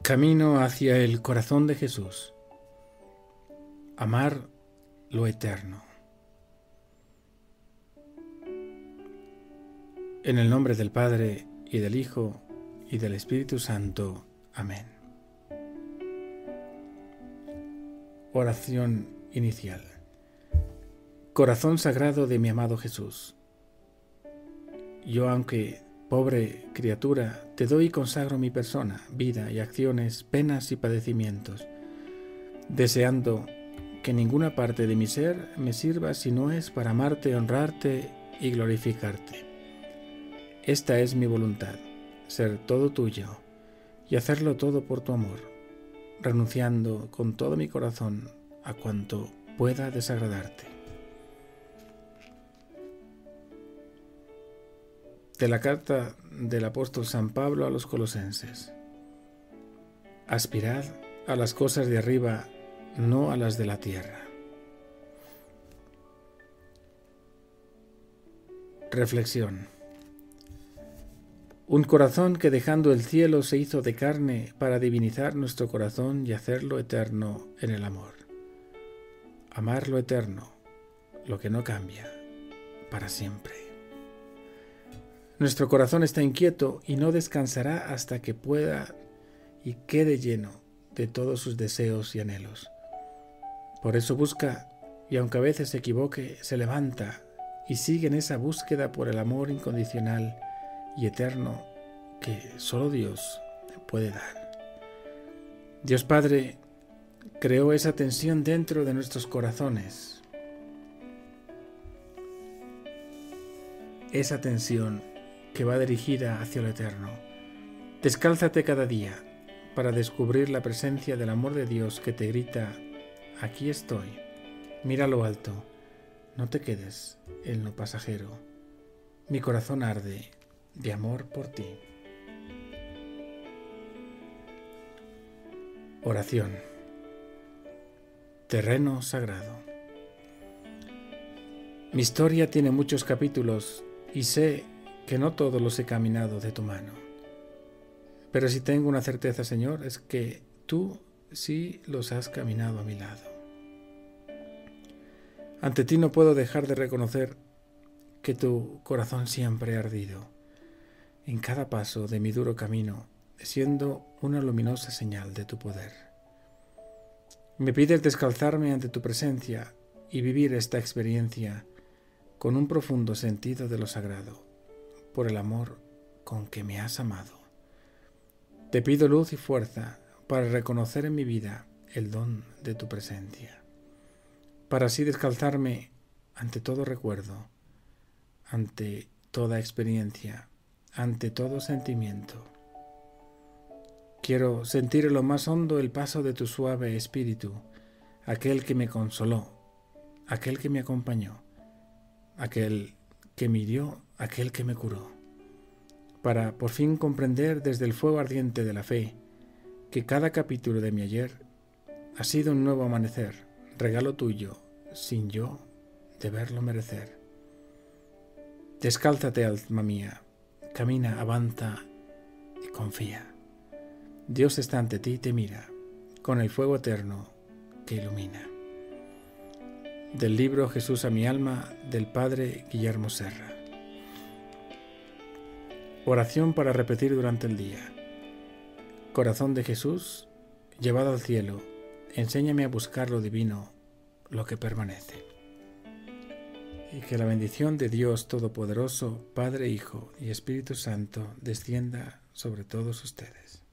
Camino hacia el corazón de Jesús. Amar lo eterno. En el nombre del Padre, y del Hijo, y del Espíritu Santo. Amén. Oración inicial. Corazón sagrado de mi amado Jesús. Yo, aunque pobre criatura, te doy y consagro mi persona, vida y acciones, penas y padecimientos, deseando que ninguna parte de mi ser me sirva si no es para amarte, honrarte y glorificarte. Esta es mi voluntad, ser todo tuyo y hacerlo todo por tu amor, renunciando con todo mi corazón a cuanto pueda desagradarte. De la carta del apóstol San Pablo a los Colosenses. Aspirad a las cosas de arriba, no a las de la tierra. Reflexión. Un corazón que dejando el cielo se hizo de carne para divinizar nuestro corazón y hacerlo eterno en el amor. Amar lo eterno, lo que no cambia, para siempre. Nuestro corazón está inquieto y no descansará hasta que pueda y quede lleno de todos sus deseos y anhelos. Por eso busca, y aunque a veces se equivoque, se levanta y sigue en esa búsqueda por el amor incondicional y eterno que solo Dios puede dar. Dios Padre creó esa tensión dentro de nuestros corazones. Esa tensión que va dirigida hacia lo eterno. Descálzate cada día para descubrir la presencia del amor de Dios que te grita: aquí estoy, mira lo alto, no te quedes en lo pasajero. Mi corazón arde de amor por ti. Oración. Terreno sagrado. Mi historia tiene muchos capítulos y sé que no todos los he caminado de tu mano. Pero si tengo una certeza, Señor, es que tú sí los has caminado a mi lado. Ante ti no puedo dejar de reconocer que tu corazón siempre ha ardido en cada paso de mi duro camino, siendo una luminosa señal de tu poder. Me pides descalzarme ante tu presencia y vivir esta experiencia con un profundo sentido de lo sagrado, por el amor con que me has amado. Te pido luz y fuerza para reconocer en mi vida el don de tu presencia, para así descalzarme ante todo recuerdo, ante toda experiencia, ante todo sentimiento. Quiero sentir en lo más hondo el paso de tu suave espíritu, aquel que me consoló, aquel que me acompañó, aquel que me hirió, aquel que me curó, para por fin comprender desde el fuego ardiente de la fe que cada capítulo de mi ayer ha sido un nuevo amanecer, regalo tuyo, sin yo deberlo merecer. Descálzate, alma mía, camina, avanza y confía. Dios está ante ti y te mira, con el fuego eterno que ilumina. Del libro Jesús a mi alma, del Padre Guillermo Serra. Oración para repetir durante el día. Corazón de Jesús, llevado al cielo, enséñame a buscar lo divino, lo que permanece. Y que la bendición de Dios Todopoderoso, Padre, Hijo y Espíritu Santo descienda sobre todos ustedes.